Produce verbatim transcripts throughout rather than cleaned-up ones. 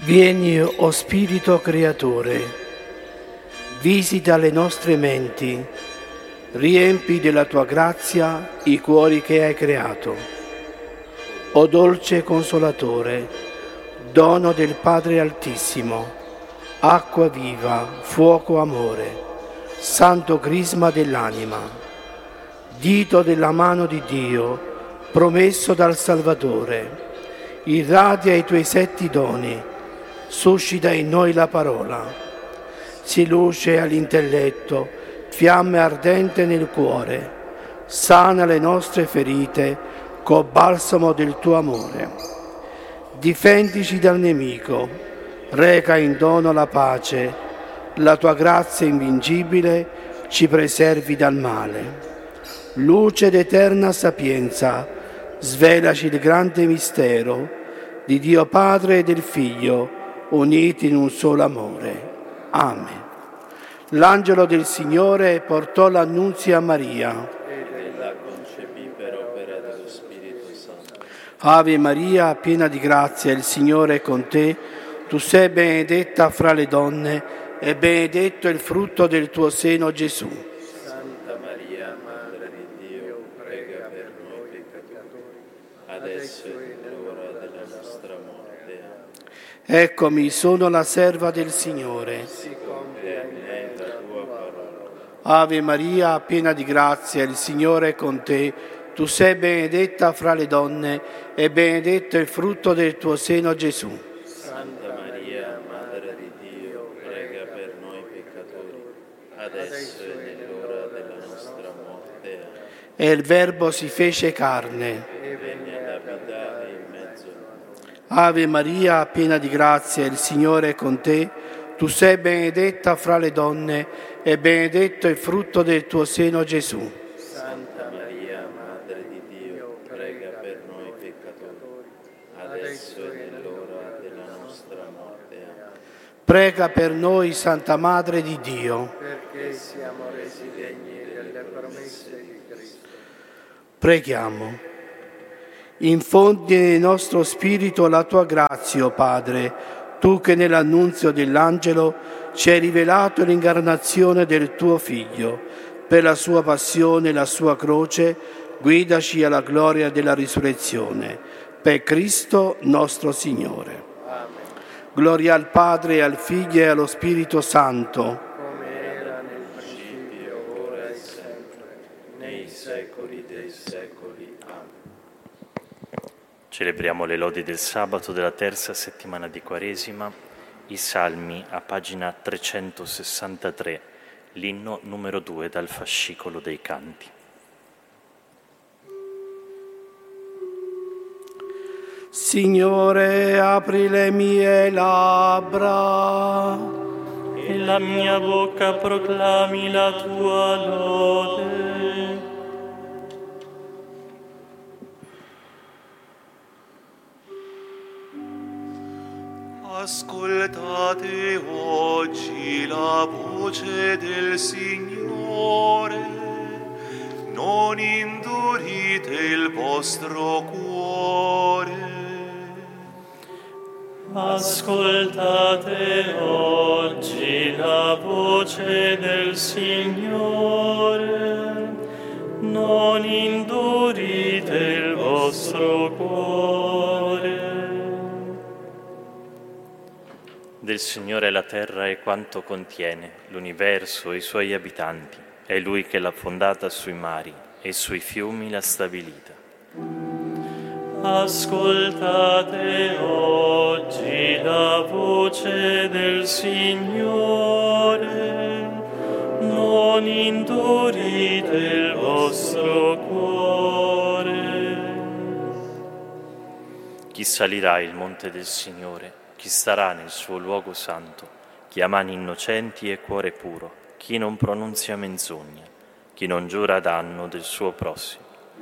Vieni, o Spirito Creatore, visita le nostre menti, riempi della tua grazia i cuori che hai creato. O dolce Consolatore, dono del Padre Altissimo, acqua viva, fuoco amore, santo crisma dell'anima, dito della mano di Dio, promesso dal Salvatore, irradia i tuoi setti doni, suscita in noi la parola, si luce all'intelletto, fiamme ardente nel cuore, sana le nostre ferite col balsamo del tuo amore. Difendici dal nemico, reca in dono la pace, la tua grazia invincibile ci preservi dal male. Luce d'eterna sapienza, svelaci il grande mistero di Dio Padre e del Figlio, uniti in un solo amore. Amen. L'angelo del Signore portò l'annunzio a Maria. Ed ella concepì per opera dello Spirito Santo. Ave Maria, piena di grazia, il Signore è con te. Tu sei benedetta fra le donne e benedetto il frutto del tuo seno, Gesù. Santa Maria, Madre di Dio, prega per noi peccatori, adesso è l'ora della nostra morte. Amen. Eccomi, sono la serva del Signore. Si compia in me la tua parola. Ave Maria, piena di grazia, il Signore è con te. Tu sei benedetta fra le donne e benedetto il frutto del tuo seno, Gesù. Santa Maria, Madre di Dio, prega per noi peccatori, adesso è nell'ora della nostra morte. Amen. E il Verbo si fece carne. E venne ad abitare in mezzo a noi. Ave Maria, piena di grazia, il Signore è con te. Tu sei benedetta fra le donne e benedetto il frutto del tuo seno, Gesù. Santa Maria, Madre di Dio, prega per noi peccatori, adesso è nell'ora della nostra morte. Amen. Prega per noi, Santa Madre di Dio. Perché siamo resi degni delle promesse di Cristo. Preghiamo. Infondi nel nostro spirito la tua grazia, o Padre, tu che nell'annunzio dell'angelo ci hai rivelato l'incarnazione del tuo Figlio. Per la sua passione e la sua croce, guidaci alla gloria della risurrezione. Per Cristo nostro Signore. Amen. Gloria al Padre, al Figlio e allo Spirito Santo. Come era nel principio, ora e sempre, nei secoli dei secoli. Amen. Celebriamo le lodi del sabato della terza settimana di Quaresima, i salmi a pagina trecentosessantatré, l'inno numero due dal fascicolo dei canti. Signore, apri le mie labbra e la mia bocca proclami la tua lode. Ascoltate oggi la voce del Signore, non indurite il vostro cuore. Ascoltate oggi la voce del Signore, non indurite il vostro cuore. Del Signore è la terra e quanto contiene, l'universo e i suoi abitanti. È Lui che l'ha fondata sui mari e sui fiumi l'ha stabilita. Ascoltate oggi la voce del Signore, non indurite il vostro cuore. Chi salirà il monte del Signore? Chi starà nel suo luogo santo? Chi ha mani innocenti e cuore puro? Chi non pronunzia menzogna? Chi non giura a danno del suo prossimo?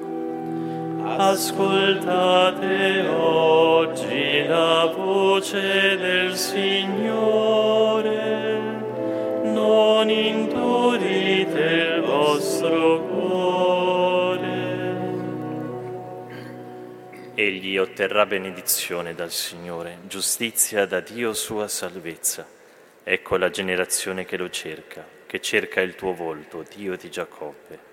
Ascoltate oggi la voce del Signore, non indurite il vostro cuore. Egli Egli otterrà benedizione dal Signore, giustizia da Dio sua salvezza. Ecco la generazione che lo cerca, che cerca il tuo volto, Dio di Giacobbe.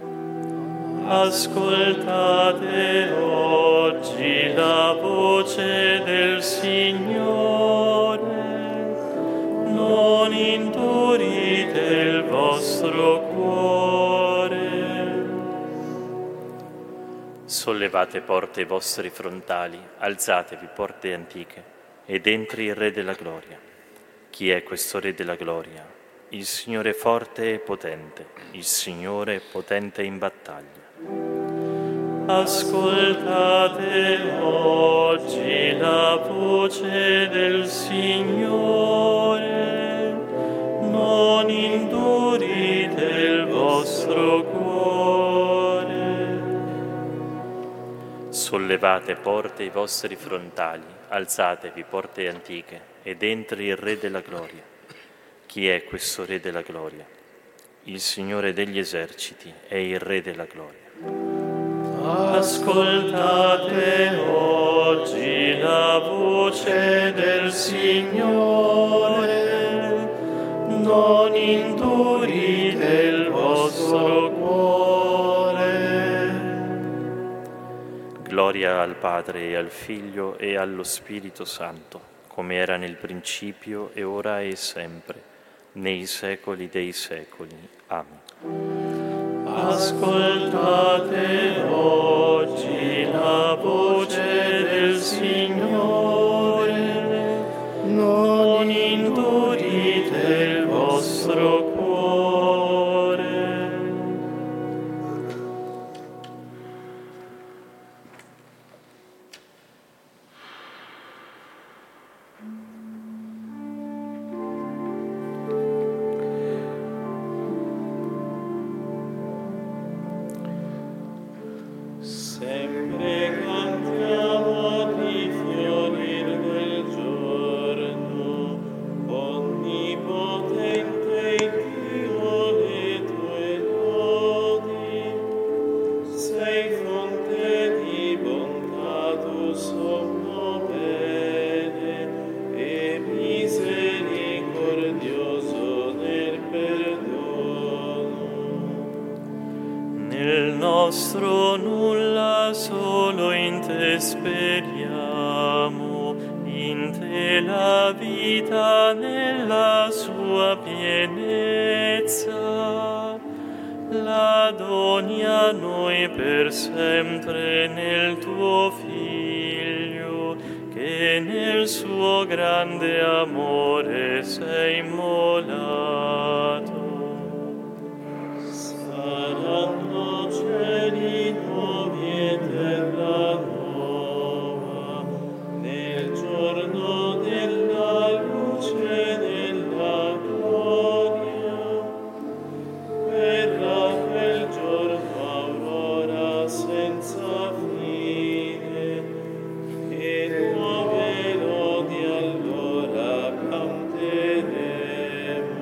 Ascoltate oggi la voce del Signore, non indurite il vostro cuore. Sollevate porte i vostri frontali, alzatevi porte antiche, ed entri il Re della Gloria. Chi è questo Re della Gloria? Il Signore forte e potente, il Signore potente in battaglia. Ascoltate oggi la voce del Signore, non indurite il vostro cuore. Sollevate porte i vostri frontali, alzatevi porte antiche, ed entri il Re della Gloria. Chi è questo Re della Gloria? Il Signore degli eserciti è il Re della Gloria. Ascoltate oggi la voce del Signore, non indurite il vostro cuore. Gloria al Padre e al Figlio e allo Spirito Santo, come era nel principio e ora e sempre, nei secoli dei secoli. Amen. Ascoltate oggi la voce del Signore, non indurite il vostro cuore. Sempre cantiamo di fiorir del giorno, onnipotente Dio le tue lodi. Sei fonte di bontà, tu sommo bene, e misericordioso nel perdono. Nel nostro nulla solo in te speriamo, in te la vita nella sua pienezza. La doni a noi per sempre nel tuo Figlio, che nel suo grande amore sei immolato. Saranno cieli nuovi e terra nuova, nel giorno della luce della gloria. Verrà quel giorno aurora senza fine, e nuove lodi allora canteremo.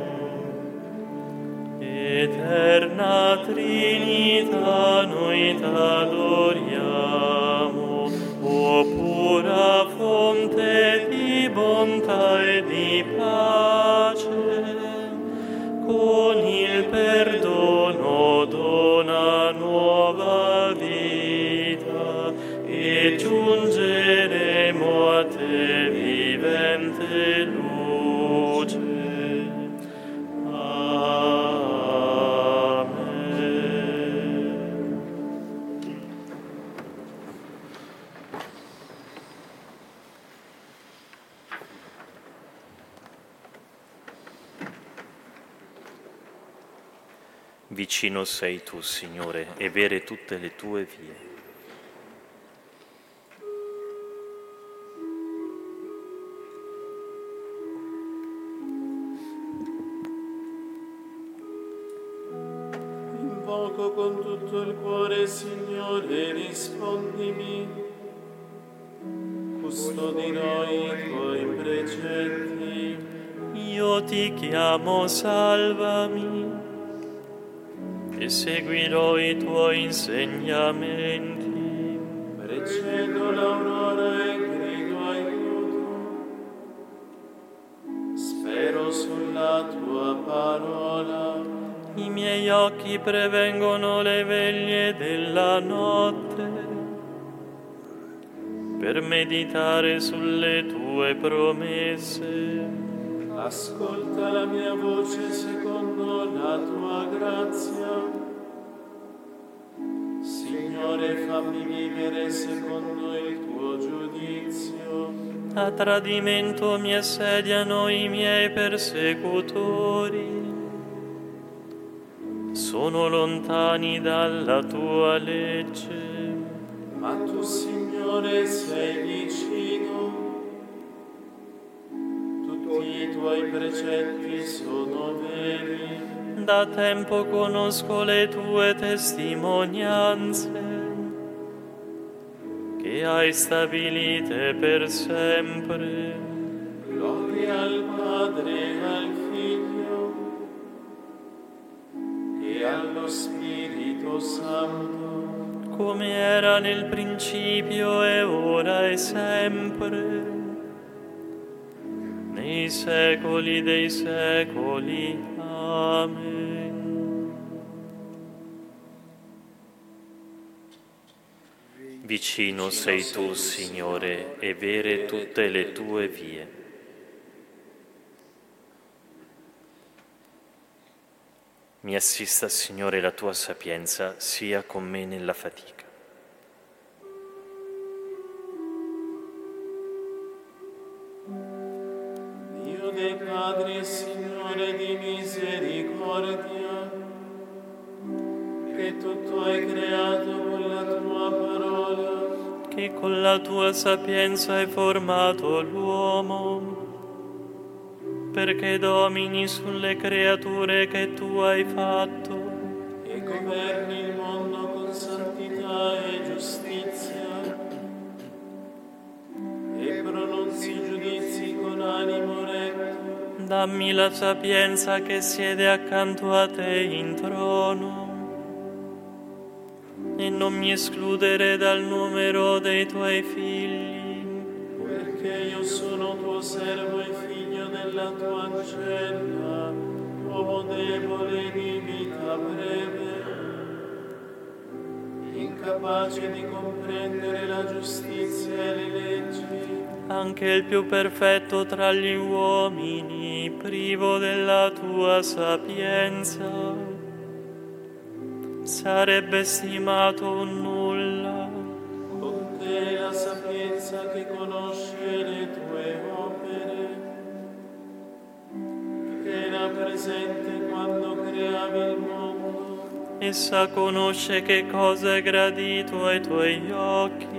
Eterna Trinità, noi t'adoriamo, o pura fonte di bontà e di pace. Con il perdono dona nuova vita, e giungeremo a te vivente luce. Vicino sei tu, Signore, e vere tutte le tue vie. Invoco con tutto il cuore, Signore, rispondimi. Custodirò i tuoi precetti. Io ti chiamo, salvami, e seguirò i tuoi insegnamenti. Precedo l'aurora spero sulla tua parola. I miei occhi prevengono le veglie della notte per meditare sulle tue promesse. Ascolta la mia voce secondo la tua grazia. Signore, fammi vivere secondo il tuo giudizio. A tradimento mi assediano i miei persecutori. Sono lontani dalla tua legge. Ma tu, Signore, sei vicino. Tutti i tuoi precetti sono veri. Da tempo conosco le tue testimonianze, che hai stabilite per sempre. Gloria al Padre e al Figlio e allo Spirito Santo, come era nel principio e ora e sempre, nei secoli dei secoli. Amen. Vicino sei tu, Signore, e vere tutte le tue vie. Mi assista, Signore, la tua sapienza, sia con me nella fatica. Dio dei Padri e Signore di misericordia, che tutto hai creato con la tua parola, che con la tua sapienza hai formato l'uomo, perché domini sulle creature che tu hai fatto e governi il mondo con santità e giustizia, e pronunzi giudizi con animo retto. Dammi la sapienza che siede accanto a te in trono, e non mi escludere dal numero dei tuoi figli, Perché io sono tuo servo e figlio della tua ancella, uomo debole di vita breve, incapace di comprendere la giustizia e le leggi. anche il più perfetto tra gli uomini, privo della tua sapienza, sarebbe stimato un nulla. Con te la sapienza che conosce le tue opere, che era presente quando creavi il mondo. Essa conosce che cosa è gradito ai tuoi occhi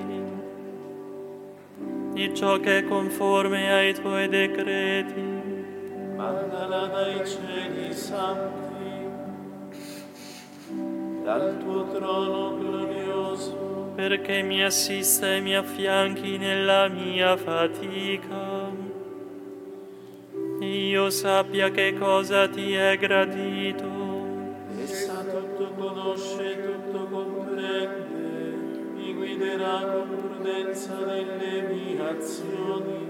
e ciò che è conforme ai tuoi decreti. Mandala dai cieli santi, dal tuo trono glorioso, Perché mi assista e mi affianchi nella mia fatica, e io sappia che cosa ti è gradito. essa tutto conosce e tutto comprende, mi guiderà con prudenza nelle mie azioni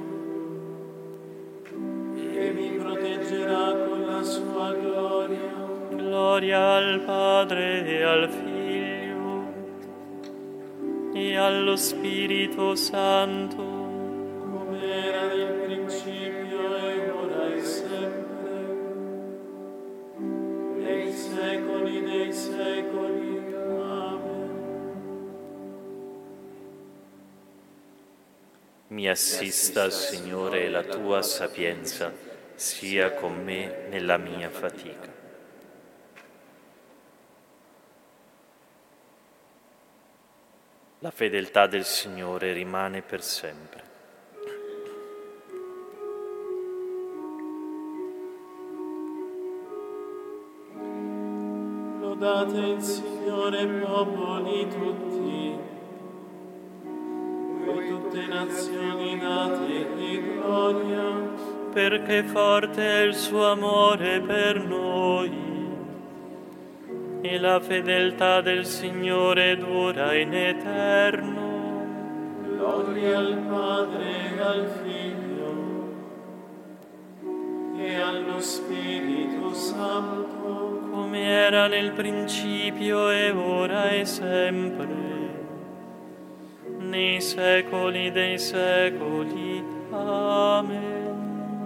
e mi proteggerà con la sua gloria. Gloria al Padre e al Figlio e allo Spirito Santo, Come era nel principio e ora e sempre, nei secoli dei secoli. Amen. Mi assista, Signore, la tua sapienza, sia con me nella mia fatica. La fedeltà del Signore rimane per sempre. Lodate il Signore, popoli tutti, voi tutte nazioni dategli gloria, perché forte è il suo amore per noi e la fedeltà del Signore dura in eterno. gloria al Padre e al Figlio e allo Spirito Santo, come era nel principio e ora e sempre, nei secoli dei secoli. Amen.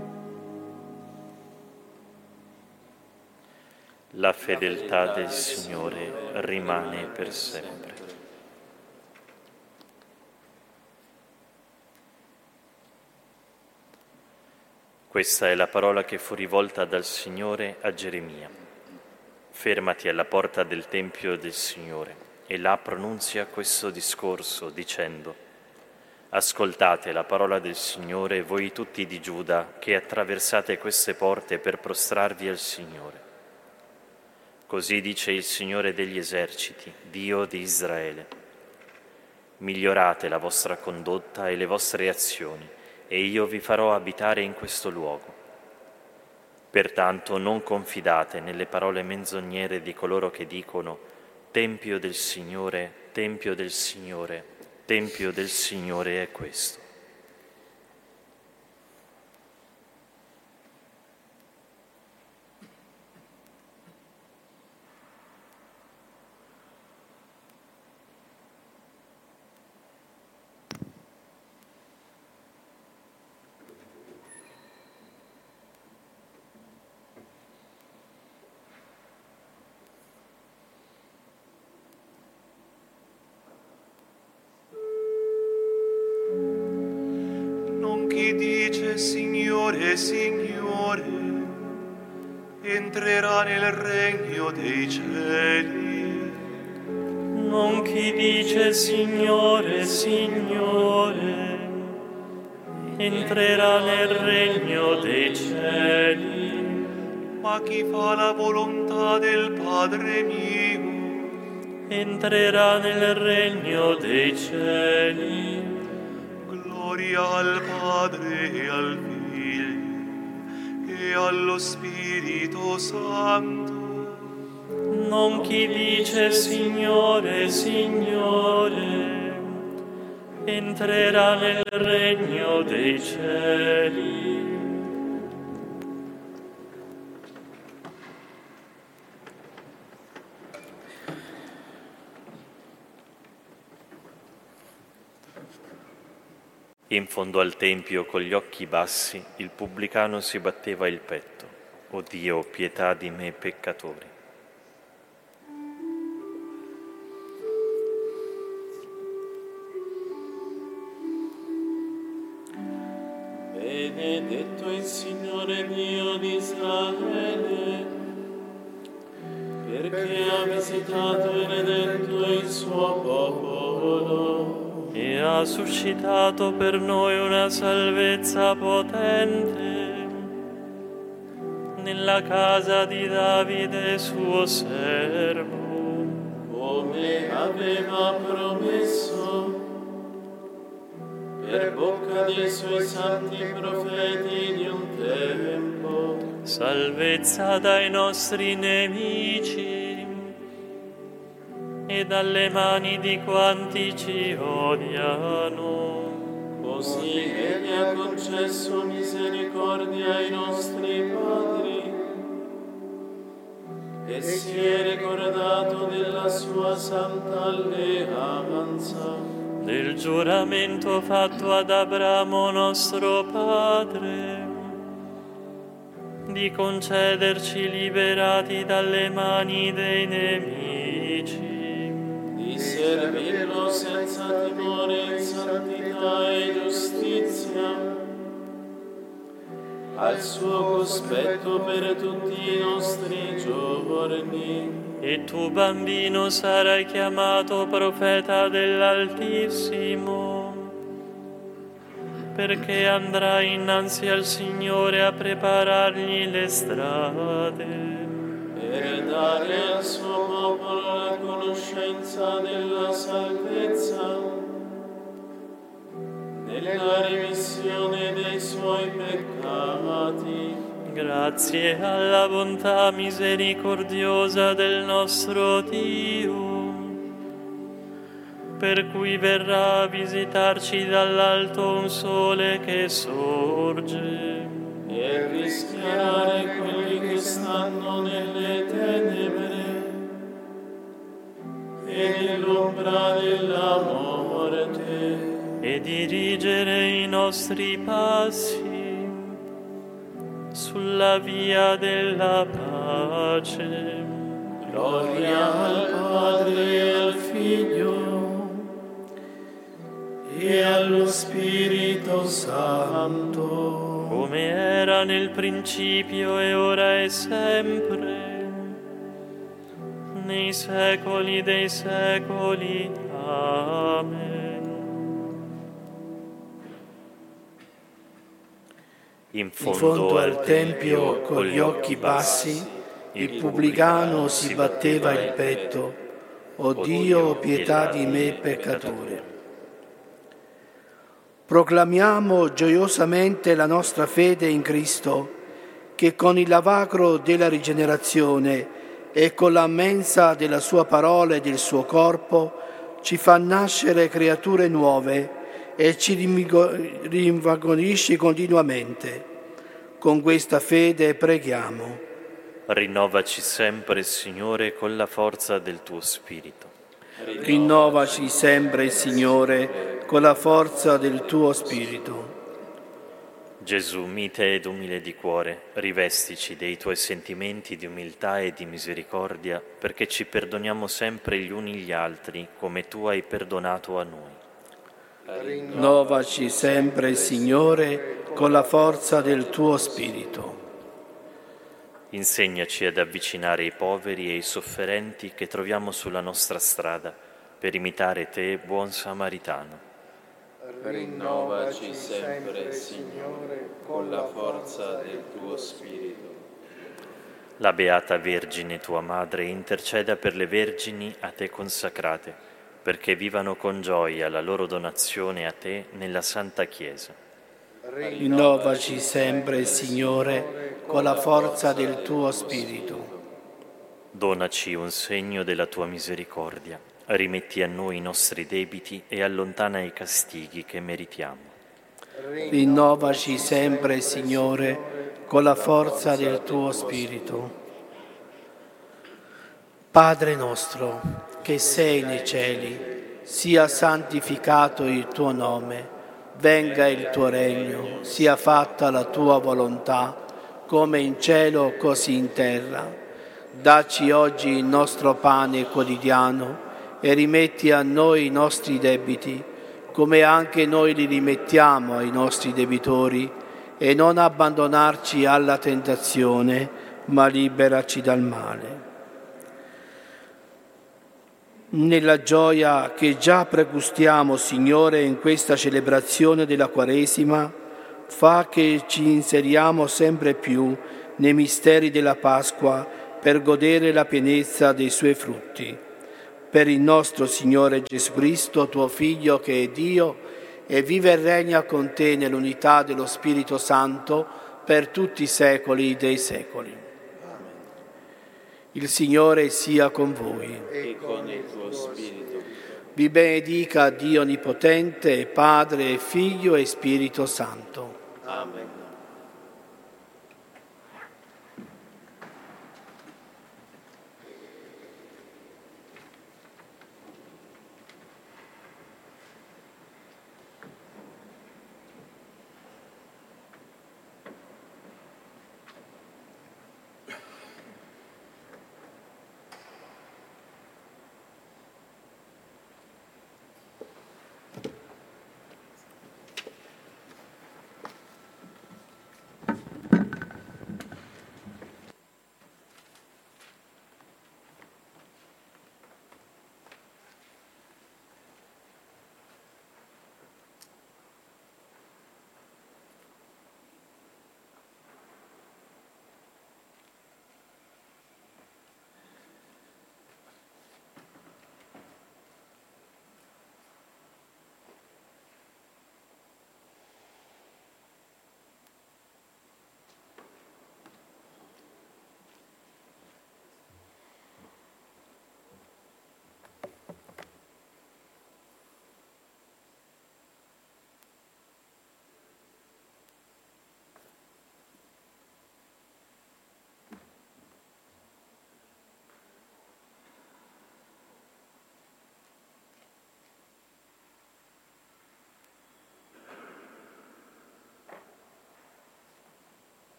La fedeltà del Signore rimane per sempre. Questa è la parola che fu rivolta dal Signore a Geremia. Fermati alla porta del Tempio del Signore e là pronunzia questo discorso dicendo: ascoltate la parola del Signore, voi tutti di Giuda che attraversate queste porte per prostrarvi al Signore. Così dice il Signore degli eserciti, Dio di Israele: migliorate la vostra condotta e le vostre azioni, e io vi farò abitare in questo luogo. Pertanto non confidate nelle parole menzognere di coloro che dicono: Tempio del Signore, Tempio del Signore, Tempio del Signore è questo. Chi dice Signore, Signore, entrerà nel regno dei cieli. Non chi dice Signore, Signore, entrerà nel regno dei cieli, ma chi fa la volontà del Padre mio entrerà nel regno dei cieli. Gloria al Padre e al Figlio e allo Spirito Santo. Non chi dice Signore, Signore, entrerà nel regno dei cieli. In fondo al tempio, con gli occhi bassi, il pubblicano si batteva il petto. O Dio, pietà di me peccatore. benedetto il Signore Dio di Israele, perché ha visitato e redento il suo popolo e ha suscitato per noi una salvezza potente nella casa di Davide suo servo, come aveva promesso per bocca dei suoi santi profeti di un tempo. salvezza dai nostri nemici e dalle mani di quanti ci odiano. Così Egli ha concesso misericordia ai nostri padri e si è ricordato della sua santa alleanza, del giuramento fatto ad Abramo nostro padre, di concederci liberati dalle mani dei nemici, di servirlo senza timore in santità e giustizia, al suo cospetto per tutti i nostri giorni. E tu, bambino, sarai chiamato profeta dell'Altissimo, perché andrai innanzi al Signore a preparargli le strade, per dare al suo popolo la conoscenza della salvezza, nella remissione dei suoi peccati, grazie alla bontà misericordiosa del nostro Dio, per cui verrà a visitarci dall'alto un sole che sorge, e rischiarare stanno nelle tenebre e nell'ombra della morte, e dirigere i nostri passi sulla via della pace. Gloria al Padre e al Figlio e allo Spirito Santo, come era nel principio e ora e sempre, nei secoli dei secoli. Amen. In In fondo al Tempio, con gli occhi bassi, il pubblicano si batteva il petto: «O Dio, pietà di me peccatore». Proclamiamo gioiosamente la nostra fede in Cristo, che con il lavacro della rigenerazione e con la mensa della sua parola e del suo corpo ci fa nascere creature nuove e ci rinvagonisce continuamente. Con questa fede preghiamo. Rinnovaci sempre, Signore, con la forza del tuo Spirito. Rinnovaci sempre, Signore, con la forza del tuo Spirito. Gesù, mite ed umile di cuore, rivestici dei tuoi sentimenti di umiltà e di misericordia, perché ci perdoniamo sempre gli uni gli altri, come tu hai perdonato a noi. Rinnovaci sempre, Signore, con la forza del tuo Spirito. Insegnaci ad avvicinare i poveri e i sofferenti che troviamo sulla nostra strada, per imitare te, buon Samaritano. Rinnovaci sempre, Signore, con la forza del tuo Spirito. La Beata Vergine, tua Madre, interceda per le vergini a te consacrate, perché vivano con gioia la loro donazione a te nella Santa Chiesa. Rinnovaci sempre, Signore, con la forza del tuo Spirito. Donaci un segno della tua misericordia, rimetti a noi i nostri debiti e allontana i castighi che meritiamo. Rinnovaci sempre, Signore, con la forza del tuo Spirito. Padre nostro, che sei nei cieli, sia santificato il tuo nome. Venga il tuo regno, sia fatta la tua volontà, come in cielo così in terra. Dacci oggi il nostro pane quotidiano e rimetti a noi i nostri debiti, come anche noi li rimettiamo ai nostri debitori, e non abbandonarci alla tentazione, ma liberaci dal male. Nella gioia che già pregustiamo, Signore, in questa celebrazione della Quaresima, fa che ci inseriamo sempre più nei misteri della Pasqua per godere la pienezza dei suoi frutti. Per il nostro Signore Gesù Cristo, tuo Figlio, che è Dio e vive e regna con te nell'unità dello Spirito Santo per tutti i secoli dei secoli. Il Signore sia con voi. E con il tuo Spirito. Vi benedica Dio Onnipotente, Padre, Figlio e Spirito Santo. Amen.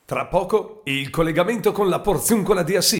Tra poco il collegamento con la Porziuncola di Assisi.